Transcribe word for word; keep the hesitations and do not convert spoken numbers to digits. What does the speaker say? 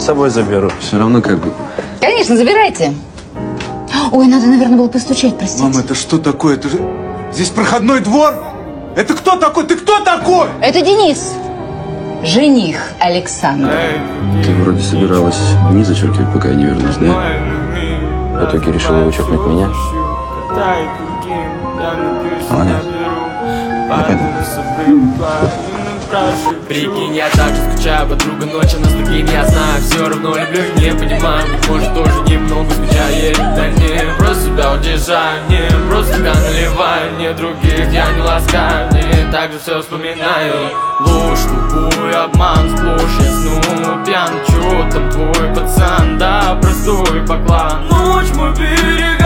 собой заберу. Все равно как бы... Конечно, забирайте. Ой, надо, наверное, было постучать, простите. Мама, это что такое? Это же... Здесь проходной двор? Это кто такой? Ты кто такой? Это Денис. Жених Александра. Ты вроде собиралась дни зачеркивать, пока я не вернусь, да? В итоге решила вычеркнуть меня. Молодец. Я пойду. Прикинь, я так же скучаю, подруга, ночь она с другим, я знаю. Все равно люблю, не понимаю, может тоже немного скучаю. Да не, просто себя утешаю, не, просто себя наливаю. Не других я не ласкаю, не, так же все вспоминаю. Ложь, тупой обман, сплошь я сну, пьян, чё там твой пацан, да, простой баклан. Ночь мой берег.